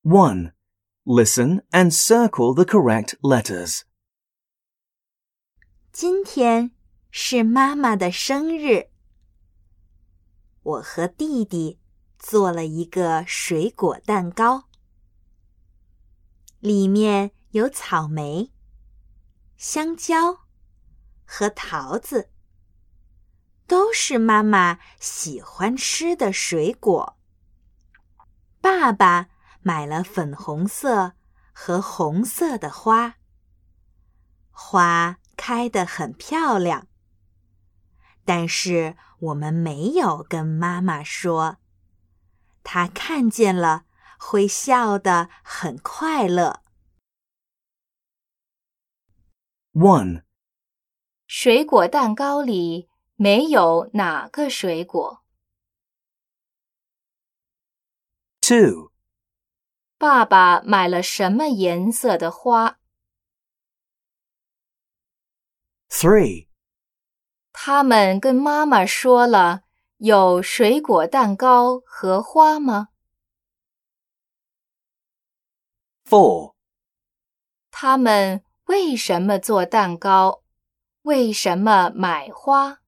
1. Listen and circle the correct letters. 今天是妈妈的生日，我和弟弟做了一个水果蛋糕，里面有草莓、香蕉和桃子，都是妈妈喜欢吃的水果。爸爸买了粉红色和红色的花，花开得很漂亮，但是我们没有跟妈妈说，她看见了会笑得很快乐。 1. 水果蛋糕里没有哪个水果？ 2. 爸爸买了什么颜色的花？ 3. 他们跟妈妈说了有水果蛋糕和花吗？ 4. 他们为什么做蛋糕？为什么买花？